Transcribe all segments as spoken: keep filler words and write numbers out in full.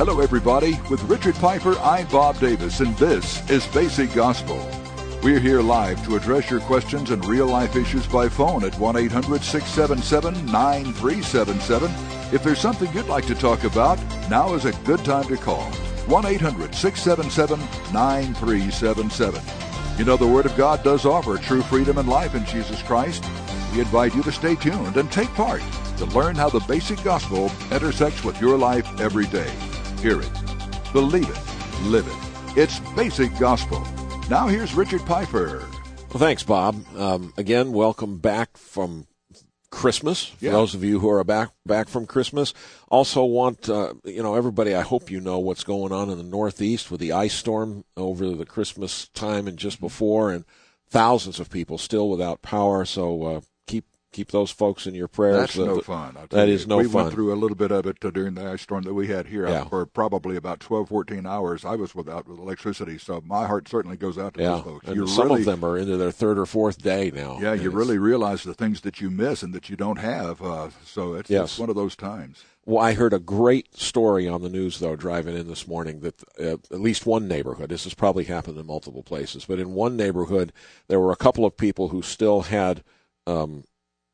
Hello, everybody. With Richard Piper, I'm Bob Davis, and this is Basic Gospel. We're here live to address your questions and real-life issues by phone at one eight hundred six seven seven nine three seven seven. If there's something you'd like to talk about, now is a good time to call. one eight hundred six seven seven nine three seven seven. You know, the Word of God does offer true freedom and life in Jesus Christ. We invite you to stay tuned and take part to learn how the basic gospel intersects with your life every day. Hear it, believe it, live it. It's Basic Gospel. Now here's Richard Piper. Well, thanks, Bob. Um, again, welcome back from Christmas, for Yeah. those of you who are back back from Christmas. Also want, uh, you know, everybody, I hope you know what's going on in the Northeast with the ice storm over the Christmas time and just before, and thousands of people still without power, so uh, keep keep those folks in your prayers. That's uh, no fun. I'll tell That you. is no we fun. We went through a little bit of it uh, during the ice storm that we had here. Yeah. For probably about twelve, fourteen hours, I was without with electricity, so my heart certainly goes out to Yeah, those folks. and You some really, of them are into their third or fourth day now. Yeah, and you it's- really realize the things that you miss and that you don't have, uh, so it's, Yes. it's one of those times. Well, I heard a great story on the news, though, driving in this morning, that uh, at least one neighborhood, this has probably happened in multiple places, but in one neighborhood, there were a couple of people who still had um,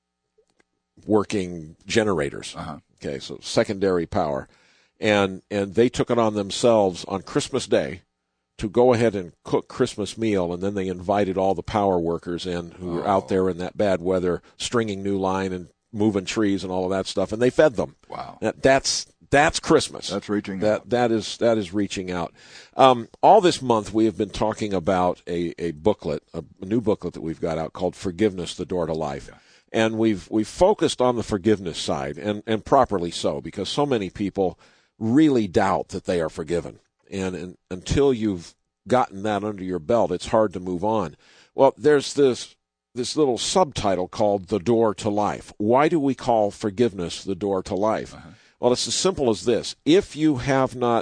working generators. Uh-huh. Okay, so secondary power. And and they took it on themselves on Christmas Day to go ahead and cook Christmas meal, and then they invited all the power workers in who were Oh. out there in that bad weather, stringing new line and moving trees and all of that stuff, and they fed them. Wow. That, that's that's Christmas. That's reaching that out. that is that is reaching out. Um, all this month we have been talking about a, a booklet, a, a new booklet that we've got out called "Forgiveness: The Door to Life," Yeah. and we've we've focused on the forgiveness side, and and properly so, because so many people really doubt that they are forgiven, and, and until you've gotten that under your belt, it's hard to move on. Well, there's this this little subtitle called "The Door to Life." Why do we call forgiveness the door to life? Uh-huh. Well, it's as simple as this. If you have not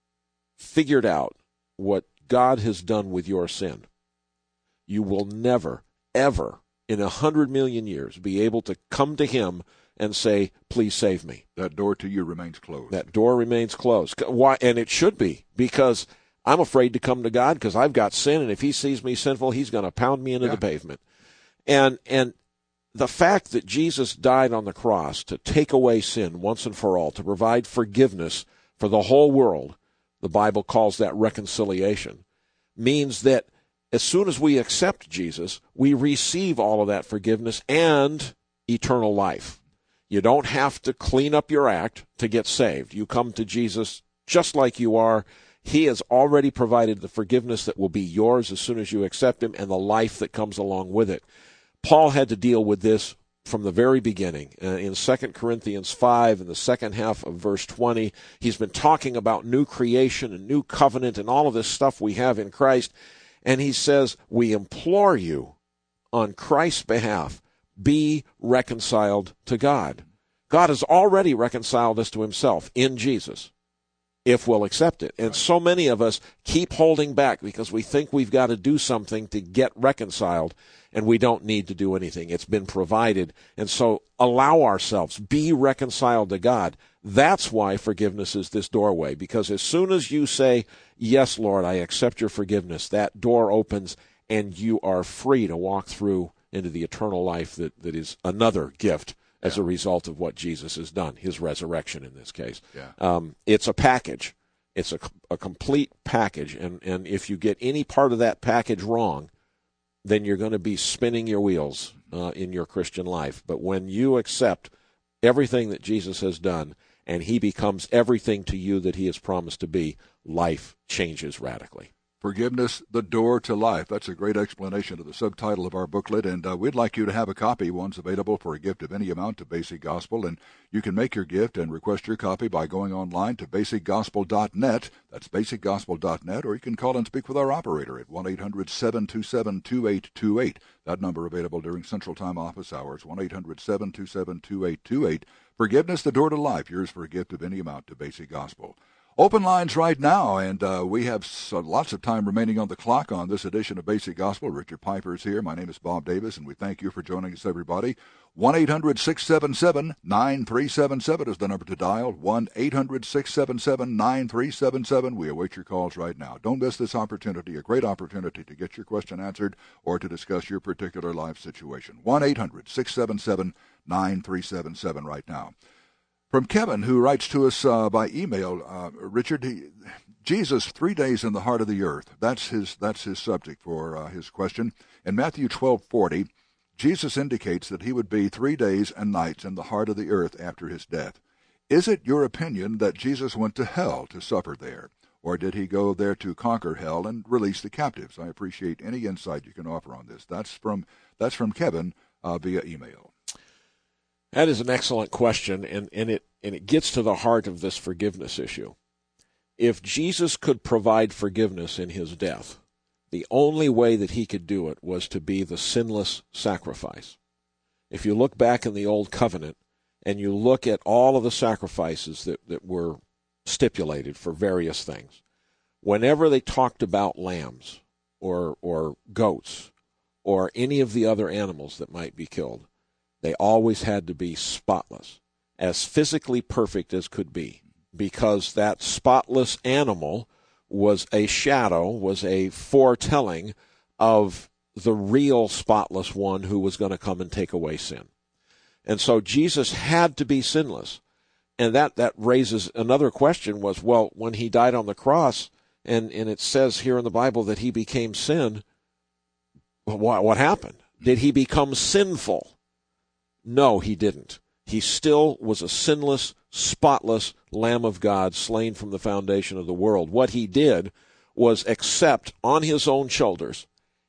figured out what God has done with your sin, you will never, ever, in a hundred million years, be able to come to Him and say, please save me. That door to you remains closed. That door remains closed. Why? And it should be, because I'm afraid to come to God because I've got sin, and if He sees me sinful, He's going to pound me into Yeah. the pavement. And and the fact that Jesus died on the cross to take away sin once and for all, to provide forgiveness for the whole world, the Bible calls that reconciliation, means that as soon as we accept Jesus, we receive all of that forgiveness and eternal life. You don't have to clean up your act to get saved. You come to Jesus just like you are. He has already provided the forgiveness that will be yours as soon as you accept Him, and the life that comes along with it. Paul had to deal with this from the very beginning. Uh, in Second Corinthians five, in the second half of verse twenty, he's been talking about new creation and new covenant and all of this stuff we have in Christ. And he says, we implore you on Christ's behalf, be reconciled to God. God has already reconciled us to Himself in Jesus, if we'll accept it. And so many of us keep holding back because we think we've got to do something to get reconciled, and we don't need to do anything. It's been provided. And so allow ourselves, be reconciled to God. That's why forgiveness is this doorway, because as soon as you say, yes, Lord, I accept your forgiveness, that door opens and you are free to walk through into the eternal life that, that is another gift as Yeah. a result of what Jesus has done, His resurrection in this case. Yeah. Um, it's a package. It's a, a complete package. And, and if you get any part of that package wrong, then you're going to be spinning your wheels uh, in your Christian life. But when you accept everything that Jesus has done and He becomes everything to you that He has promised to be, life changes radically. Forgiveness, the door to life. That's a great explanation of the subtitle of our booklet, and uh, we'd like you to have a copy. One's available for a gift of any amount to Basic Gospel, and you can make your gift and request your copy by going online to basic gospel dot net. That's basic gospel dot net, or you can call and speak with our operator at one eight hundred seven two seven two eight two eight. That number available during Central Time office hours, one eight hundred seven two seven two eight two eight. Forgiveness, the door to life. Yours for a gift of any amount to Basic Gospel. Open lines right now, and uh, we have so, lots of time remaining on the clock on this edition of Basic Gospel. Richard Piper is here. My name is Bob Davis, and we thank you for joining us, everybody. one eight hundred six seven seven nine three seven seven is the number to dial. one eight hundred six seven seven nine three seven seven. We await your calls right now. Don't miss this opportunity, a great opportunity to get your question answered or to discuss your particular life situation. one eight hundred six seven seven nine three seven seven right now. From Kevin, who writes to us uh, by email, uh, Richard, he, Jesus, three days in the heart of the earth. That's his that's his subject for uh, his question. In Matthew twelve forty, Jesus indicates that he would be three days and nights in the heart of the earth after his death. Is it your opinion that Jesus went to hell to suffer there, or did he go there to conquer hell and release the captives? I appreciate any insight you can offer on this. That's from that's from Kevin uh, via email. That is an excellent question, and, and it and it gets to the heart of this forgiveness issue. If Jesus could provide forgiveness in his death, the only way that he could do it was to be the sinless sacrifice. If you look back in the Old Covenant and you look at all of the sacrifices that, that were stipulated for various things, whenever they talked about lambs or or goats or any of the other animals that might be killed, they always had to be spotless, as physically perfect as could be, because that spotless animal was a shadow, was a foretelling of the real spotless one who was going to come and take away sin. And so Jesus had to be sinless. And that, that raises another question was, well, when he died on the cross, and, and it says here in the Bible that he became sin, what, what happened? Did he become sinful? No, he didn't. He still was a sinless, spotless Lamb of God slain from the foundation of the world. What he did was accept on his own shoulders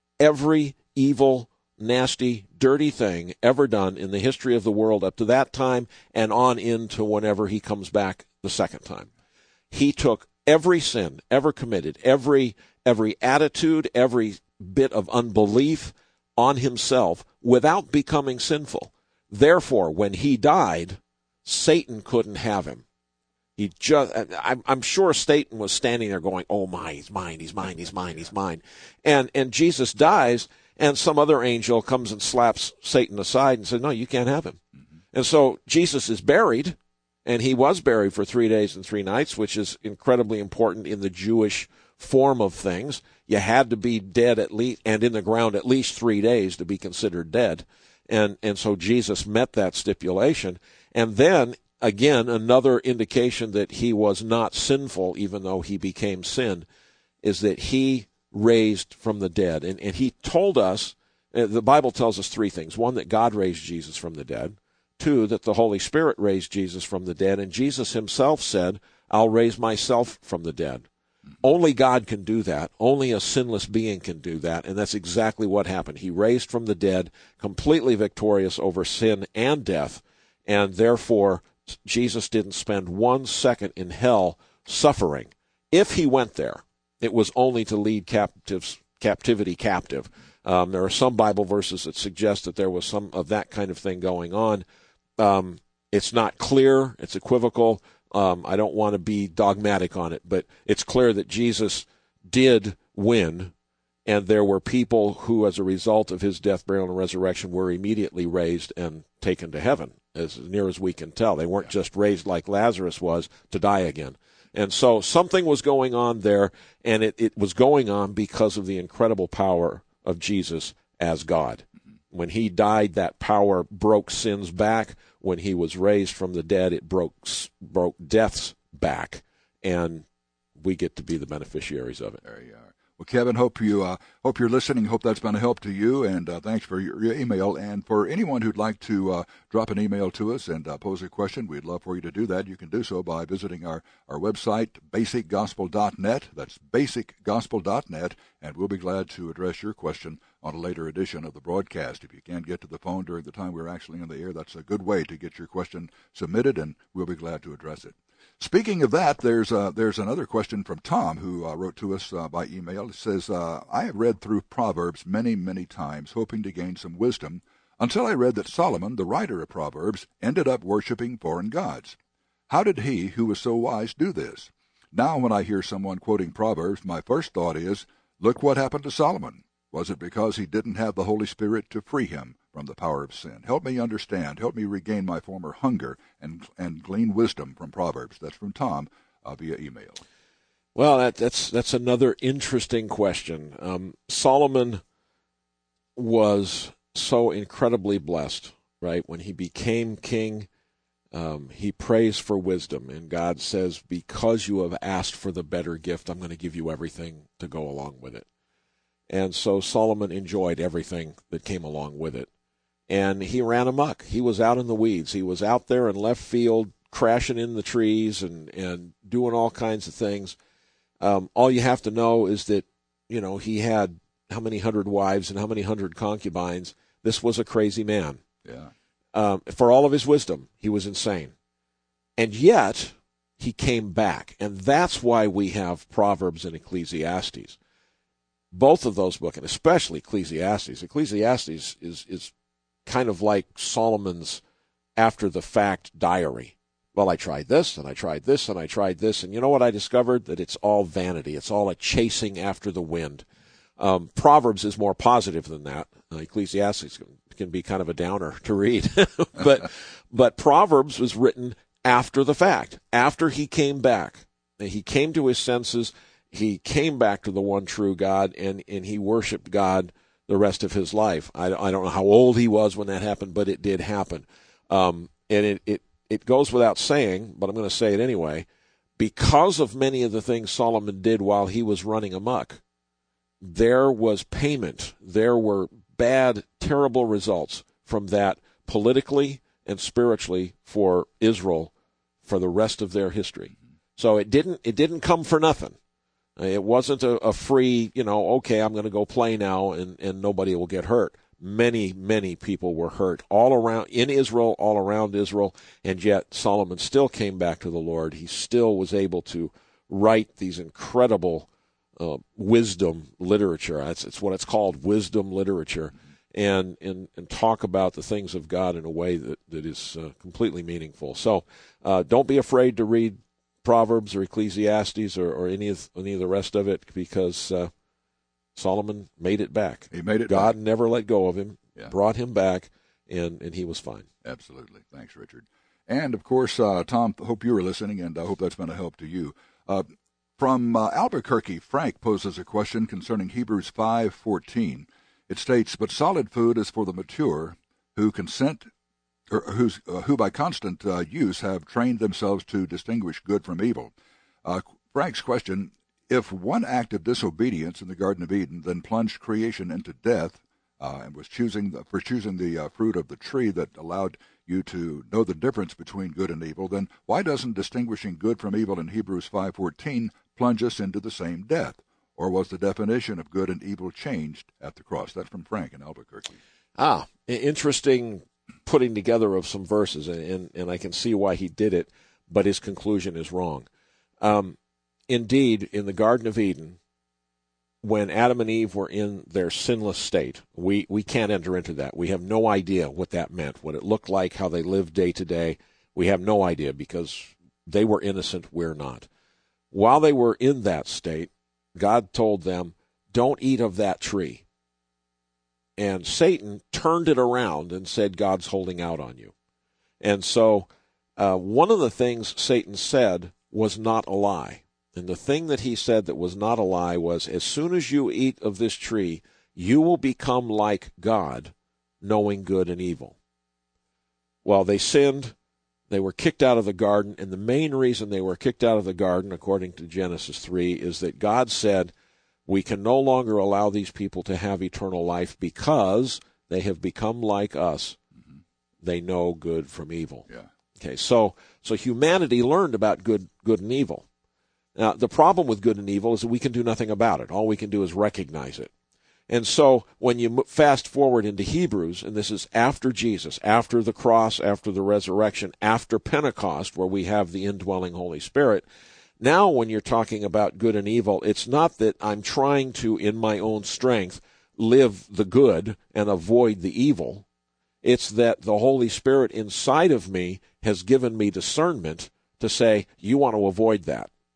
every evil, nasty, dirty thing ever done in the history of the world up to that time and on into whenever he comes back the second time. He took every sin ever committed, every every attitude, every bit of unbelief on himself without becoming sinful. Therefore, when he died, Satan couldn't have him. He just, I'm, I'm sure Satan was standing there going, oh my, he's mine, he's mine, he's mine, he's mine. And, and Jesus dies, and some other angel comes and slaps Satan aside and says, no, you can't have him. Mm-hmm. And so Jesus is buried, and he was buried for three days and three nights, which is incredibly important in the Jewish form of things. You had to be dead at least, and in the ground at least three days to be considered dead. And and so Jesus met that stipulation. And then, again, another indication that he was not sinful, even though he became sin, is that he raised from the dead. And, and he told us, uh, the Bible tells us three things. One, that God raised Jesus from the dead. Two, that the Holy Spirit raised Jesus from the dead. And Jesus himself said, I'll raise myself from the dead. Only God can do that. Only a sinless being can do that, and that's exactly what happened. He raised from the dead, completely victorious over sin and death, and therefore Jesus didn't spend one second in hell suffering. If he went there, it was only to lead captives, captivity captive. Um, there are some Bible verses that suggest that there was some of that kind of thing going on. Um, it's not clear. It's equivocal. Um, I don't want to be dogmatic on it, but it's clear that Jesus did win, and there were people who, as a result of his death, burial, and resurrection, were immediately raised and taken to heaven, as near as we can tell. They weren't just raised like Lazarus was to die again. And so something was going on there, and it, it was going on because of the incredible power of Jesus as God. When he died, that power broke sin's back. When he was raised from the dead, it broke broke death's back, and we get to be the beneficiaries of it. There you are. Well, Kevin, hope you uh, hope you're listening. Hope that's been a help to you, and uh, thanks for your, your email. And for anyone who'd like to uh, drop an email to us and uh, pose a question, we'd love for you to do that. You can do so by visiting our, our website, basic gospel dot net. That's basic gospel dot net, and we'll be glad to address your question on a later edition of the broadcast. If you can't get to the phone during the time we're actually on the air, that's a good way to get your question submitted, and we'll be glad to address it. Speaking of that, there's uh, there's another question from Tom, who uh, wrote to us uh, by email. It says, uh, I have read through Proverbs many, many times, hoping to gain some wisdom, until I read that Solomon, the writer of Proverbs, ended up worshiping foreign gods. How did he, who was so wise, do this? Now when I hear someone quoting Proverbs, my first thought is, look what happened to Solomon. Was it because he didn't have the Holy Spirit to free him from the power of sin? Help me understand. Help me regain my former hunger and and glean wisdom from Proverbs. That's from Tom uh, via email. Well, that, that's that's another interesting question. Um, Solomon was so incredibly blessed, right? When he became king, um, he prays for wisdom, and God says, because you have asked for the better gift, I'm going to give you everything to go along with it. And so Solomon enjoyed everything that came along with it. And he ran amok. He was out in the weeds. He was out there in left field, crashing in the trees and, and doing all kinds of things. Um, all you have to know is that, you know, he had how many hundred wives and how many hundred concubines. This was a crazy man. Yeah. Um, for all of his wisdom, he was insane. And yet, he came back. And that's why we have Proverbs and Ecclesiastes. Both of those books, and especially Ecclesiastes. Ecclesiastes is, is kind of like Solomon's after-the-fact diary. Well, I tried this, and I tried this, and I tried this, and you know what I discovered? That it's all vanity. It's all a chasing after the wind. Um, Proverbs is more positive than that. Uh, Ecclesiastes can, can be kind of a downer to read. but but Proverbs was written after the fact, after he came back. He came to his senses. He came back to the one true God, and, and he worshiped God the rest of his life. I, I don't know how old he was when that happened, but it did happen. Um, and it, it, it goes without saying, but I'm going to say it anyway, because of many of the things Solomon did while he was running amok, there was payment. There were bad, terrible results from that politically and spiritually for Israel for the rest of their history. So it didn't it didn't come for nothing. It wasn't a, a free, you know, okay, I'm going to go play now and, and nobody will get hurt. Many, many people were hurt all around, in Israel, all around Israel, and yet Solomon still came back to the Lord. He still was able to write these incredible uh, wisdom literature. It's, it's what it's called, wisdom literature, and, and, and talk about the things of God in a way that, that is uh, completely meaningful. So uh, don't be afraid to read Proverbs or Ecclesiastes or, or any of any of the rest of it, because uh, Solomon made it back. He made it God back. never let go of him, yeah. brought him back, and, and he was fine. Absolutely. Thanks, Richard. And, of course, uh, Tom, hope you were listening, and I hope that's been a help to you. Uh, from uh, Albuquerque, Frank poses a question concerning Hebrews five fourteen. It states, but solid food is for the mature who consent or who's, uh, who by constant uh, use have trained themselves to distinguish good from evil. Uh, Frank's question, if one act of disobedience in the Garden of Eden then plunged creation into death uh, and was choosing the, for choosing the uh, fruit of the tree that allowed you to know the difference between good and evil, then why doesn't distinguishing good from evil in Hebrews five fourteen plunge us into the same death? Or was the definition of good and evil changed at the cross? That's from Frank in Albuquerque. Ah, interesting putting together of some verses, and, and, and I can see why he did it, but his conclusion is wrong. Um, indeed, in the Garden of Eden, when Adam and Eve were in their sinless state, we, we can't enter into that. We have no idea what that meant, what it looked like, how they lived day to day. We have no idea because they were innocent, we're not. While they were in that state, God told them, don't eat of that tree. And Satan turned it around and said, God's holding out on you. And so uh, one of the things Satan said was not a lie. And the thing that he said that was not a lie was, as soon as you eat of this tree, you will become like God, knowing good and evil. Well, they sinned. They were kicked out of the garden. And the main reason they were kicked out of the garden, according to Genesis three, is that God said, we can no longer allow these people to have eternal life because they have become like us. Mm-hmm. They know good from evil. Yeah. Okay, so so humanity learned about good good and evil. Now, the problem with good and evil is that we can do nothing about it. All we can do is recognize it. And so when you fast forward into Hebrews, and this is after Jesus, after the cross, after the resurrection, after Pentecost, where we have the indwelling Holy Spirit, now when you're talking about good and evil, it's not that I'm trying to, in my own strength, live the good and avoid the evil. It's that the Holy Spirit inside of me has given me discernment to say, you want to avoid that.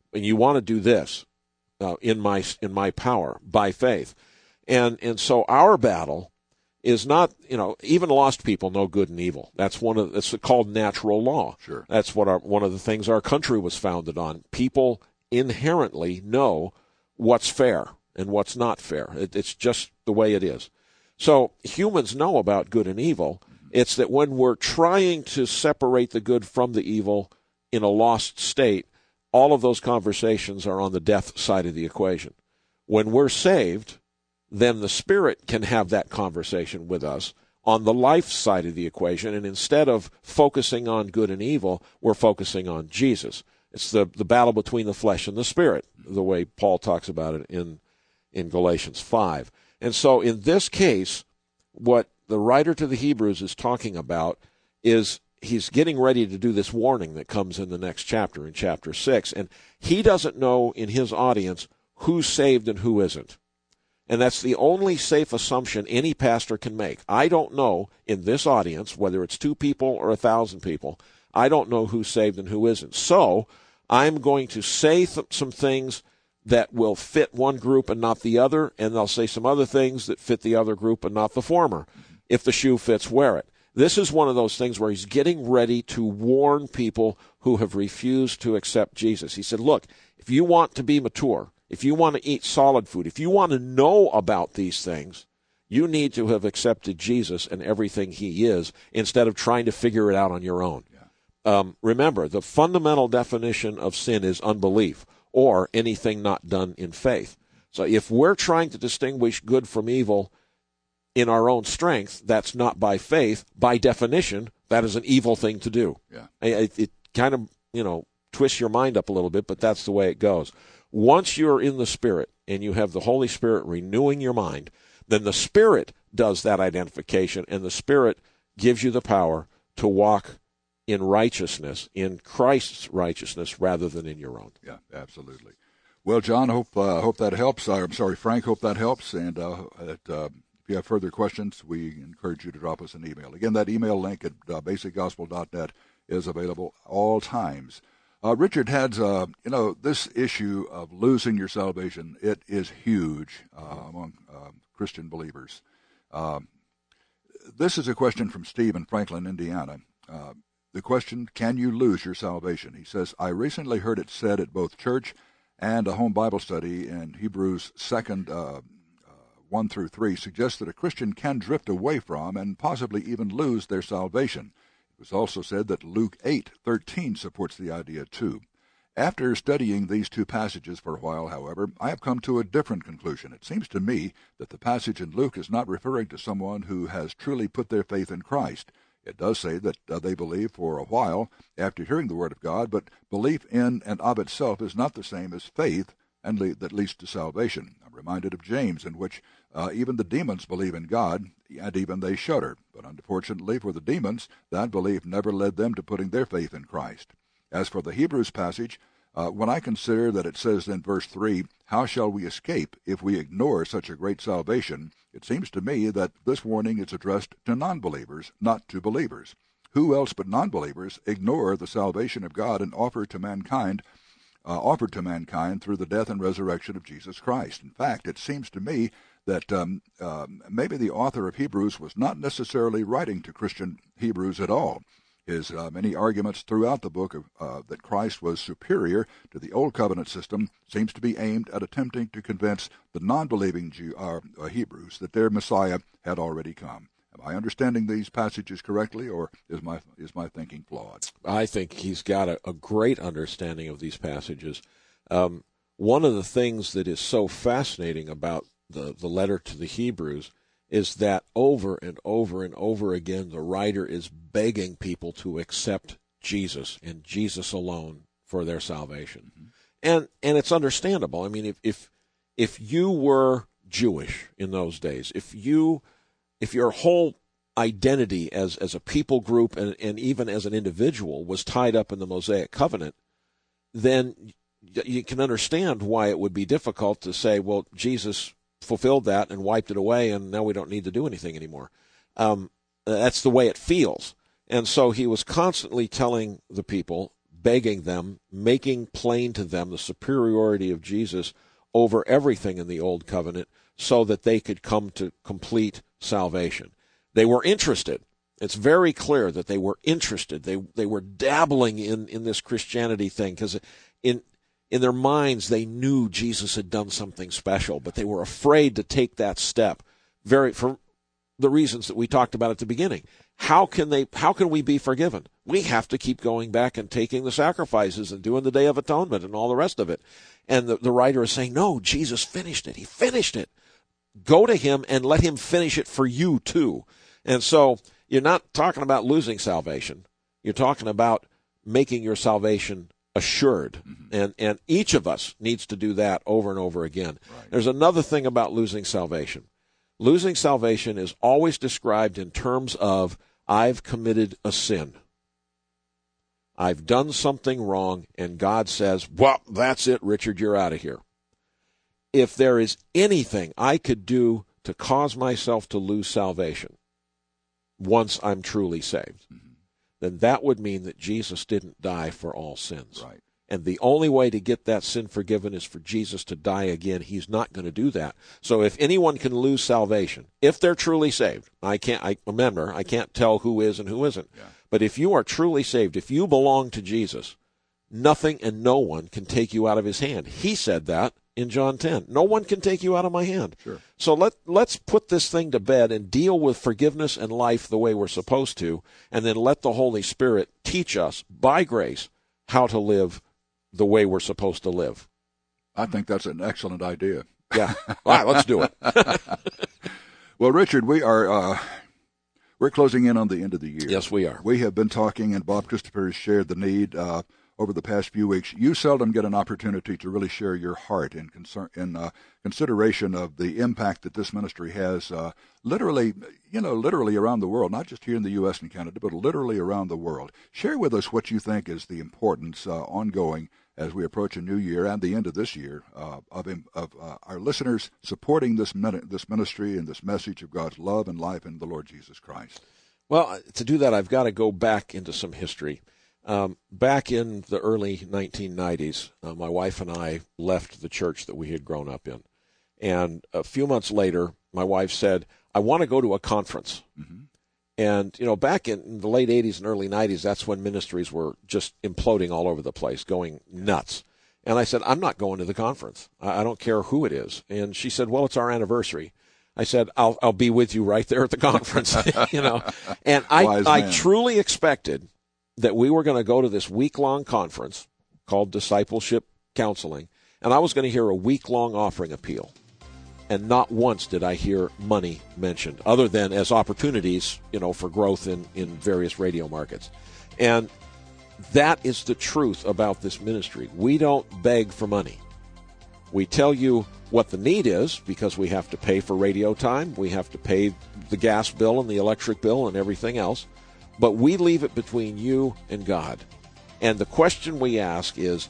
and you want to do this uh, in my in my power by faith. And and so our battle is not, you know, even lost people know good and evil. That's one of it's called natural law. Sure. That's what our, one of the things our country was founded on. People inherently know what's fair and what's not fair. It, it's just the way it is. So humans know about good and evil. It's that when we're trying to separate the good from the evil in a lost state, all of those conversations are on the death side of the equation. When we're saved, then the Spirit can have that conversation with us on the life side of the equation, and instead of focusing on good and evil, we're focusing on Jesus. It's the, the battle between the flesh and the Spirit, the way Paul talks about it in, in Galatians five. And so in this case, what the writer to the Hebrews is talking about is he's getting ready to do this warning that comes in the next chapter, in chapter six, and he doesn't know in his audience who's saved and who isn't. And that's the only safe assumption any pastor can make. I don't know in this audience, whether it's two people or a thousand people, I don't know who's saved and who isn't. So I'm going to say th- some things that will fit one group and not the other, and I'll say some other things that fit the other group and not the former. If the shoe fits, wear it. This is one of those things where he's getting ready to warn people who have refused to accept Jesus. He said, look, if you want to be mature, if you want to eat solid food, if you want to know about these things, you need to have accepted Jesus and everything he is instead of trying to figure it out on your own. Yeah. Um, remember, the fundamental definition of sin is unbelief or anything not done in faith. So if we're trying to distinguish good from evil in our own strength, that's not by faith. By definition, that is an evil thing to do. Yeah. It, it kind of, you know, twists your mind up a little bit, but that's the way it goes. Once you're in the Spirit and you have the Holy Spirit renewing your mind, then the Spirit does that identification, and the Spirit gives you the power to walk in righteousness, in Christ's righteousness, rather than in your own. Yeah, absolutely. Well, John, hope uh, hope that helps. I'm sorry, Frank, hope that helps. And uh, at, uh, if you have further questions, we encourage you to drop us an email. Again, that email link at uh, basic gospel dot net is available all times. Uh, Richard has, uh, you know, this issue of losing your salvation, it is huge uh, among uh, Christian believers. Uh, this is a question from Steve in Franklin, Indiana. Uh, the question, can you lose your salvation? He says, I recently heard it said at both church and a home Bible study in Hebrews second, uh, uh, one through three, suggests that a Christian can drift away from and possibly even lose their salvation. It was also said that Luke eight thirteen supports the idea too. After studying these two passages for a while, however, I have come to a different conclusion. It seems to me that the passage in Luke is not referring to someone who has truly put their faith in Christ. It does say that uh, they believe for a while after hearing the Word of God, but belief in and of itself is not the same as faith and le- that leads to salvation. I'm reminded of James, in which uh, even the demons believe in God, and even they shudder. But unfortunately for the demons, that belief never led them to putting their faith in Christ. As for the Hebrews passage, uh, when I consider that it says in verse three, how shall we escape if we ignore such a great salvation, it seems to me that this warning is addressed to non-believers, not to believers. Who else but non-believers ignore the salvation of God and offer to mankind Uh, offered to mankind through the death and resurrection of Jesus Christ. In fact, it seems to me that um, uh, maybe the author of Hebrews was not necessarily writing to Christian Hebrews at all. His uh, many arguments throughout the book of, uh, that Christ was superior to the Old Covenant system seems to be aimed at attempting to convince the non-believing Jew, uh, uh, Hebrews that their Messiah had already come. Am I understanding these passages correctly, or is my is my thinking flawed? I think he's got a, a great understanding of these passages. Um, one of the things that is so fascinating about the, the letter to the Hebrews is that over and over and over again, the writer is begging people to accept Jesus and Jesus alone for their salvation. Mm-hmm. And and it's understandable. I mean, if if if you were Jewish in those days, if you If your whole identity as, as a people group and, and even as an individual was tied up in the Mosaic covenant, then you can understand why it would be difficult to say, well, Jesus fulfilled that and wiped it away, and now we don't need to do anything anymore. Um, that's the way it feels. And so he was constantly telling the people, begging them, making plain to them the superiority of Jesus over everything in the Old Covenant so that they could come to complete salvation. They were interested. It's very clear that they were interested. They they were dabbling in, in this Christianity thing because in in their minds they knew Jesus had done something special, but they were afraid to take that step. Very for the reasons that we talked about at the beginning. How can they? How can we be forgiven? We have to keep going back and taking the sacrifices and doing the Day of Atonement and all the rest of it. And the, the writer is saying, no, Jesus finished it. He finished it. Go to him and let him finish it for you too. And so you're not talking about losing salvation. You're talking about making your salvation assured. Mm-hmm. And and each of us needs to do that over and over again. Right. There's another thing about losing salvation. Losing salvation is always described in terms of, I've committed a sin. I've done something wrong, and God says, well, that's it, Richard, you're out of here. If there is anything I could do to cause myself to lose salvation once I'm truly saved, mm-hmm. then that would mean that Jesus didn't die for all sins. Right. And the only way to get that sin forgiven is for Jesus to die again. He's not going to do that. So if anyone can lose salvation, if they're truly saved, I can't, I remember, I can't tell who is and who isn't. Yeah. But if you are truly saved, if you belong to Jesus, nothing and no one can take you out of his hand. He said that in John ten. No one can take you out of my hand. Sure. So let, let's put this thing to bed and deal with forgiveness and life the way we're supposed to, and then let the Holy Spirit teach us by grace how to live the way we're supposed to live. I think that's an excellent idea. Yeah. All right, let's do it. Well, Richard, we are uh, we're closing in on the end of the year. Yes, we are. We have been talking, and Bob Christopher has shared the need uh, over the past few weeks. You seldom get an opportunity to really share your heart in concern in uh, consideration of the impact that this ministry has, uh, literally, you know, literally around the world, not just here in the U S and Canada, but literally around the world. Share with us what you think is the importance uh, ongoing as we approach a new year and the end of this year uh, of of uh, our listeners supporting this this ministry and this message of God's love and life in the Lord Jesus Christ. Well, to do that, I've got to go back into some history. Um, back in the early nineteen nineties, uh, my wife and I left the church that we had grown up in. And a few months later, my wife said, I want to go to a conference. Mm-hmm. And, you know, back in the late eighties and early nineties, that's when ministries were just imploding all over the place, going nuts. And I said, I'm not going to the conference. I, I don't care who it is. And she said, well, it's our anniversary. I said, I'll I'll be with you right there at the conference, you know. And I, I truly expected that we were going to go to this week-long conference called Discipleship Counseling, and I was going to hear a week-long offering appeal. And not once did I hear money mentioned, other than as opportunities, you know, for growth in, in various radio markets. And that is the truth about this ministry. We don't beg for money. We tell you what the need is, because we have to pay for radio time, we have to pay the gas bill and the electric bill and everything else, but we leave it between you and God. And the question we ask is,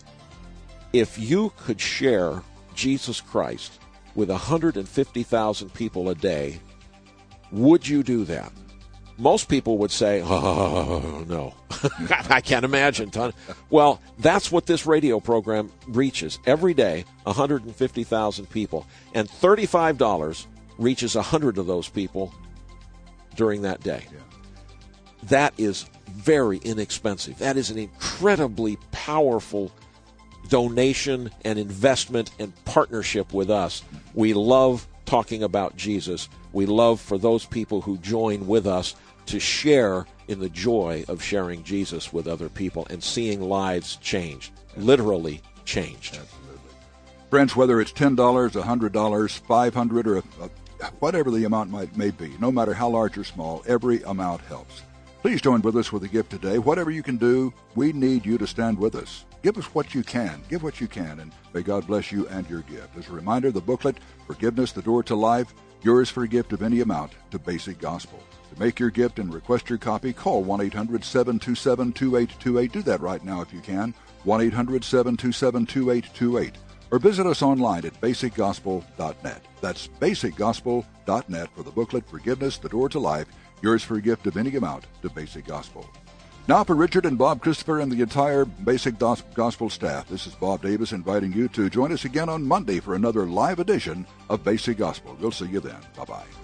if you could share Jesus Christ with one hundred fifty thousand people a day, would you do that? Most people would say, oh, no. I can't imagine. Ton. Well, that's what this radio program reaches. Every day, one hundred fifty thousand people. And thirty-five dollars reaches one hundred of those people during that day. Yeah. That is very inexpensive. That is an incredibly powerful donation and investment and partnership with us. We love talking about Jesus. We love for those people who join with us to share in the joy of sharing Jesus with other people and seeing lives changed, literally changed. Absolutely. Friends, whether it's ten dollars, one hundred dollars, five hundred dollars, or a, a, whatever the amount might may be, no matter how large or small, every amount helps. Please join with us with a gift today. Whatever you can do, we need you to stand with us. Give us what you can. Give what you can, and may God bless you and your gift. As a reminder, the booklet, Forgiveness, the Door to Life, yours for a gift of any amount to Basic Gospel. To make your gift and request your copy, call one eight hundred, seven two seven, two eight two eight. Do that right now if you can, one eight hundred, seven two seven, two eight two eight. Or visit us online at basic gospel dot net. That's basic gospel dot net for the booklet, Forgiveness, the Door to Life, yours for a gift of any amount to Basic Gospel. Now for Richard and Bob Christopher and the entire Basic Gospel staff, this is Bob Davis inviting you to join us again on Monday for another live edition of Basic Gospel. We'll see you then. Bye-bye.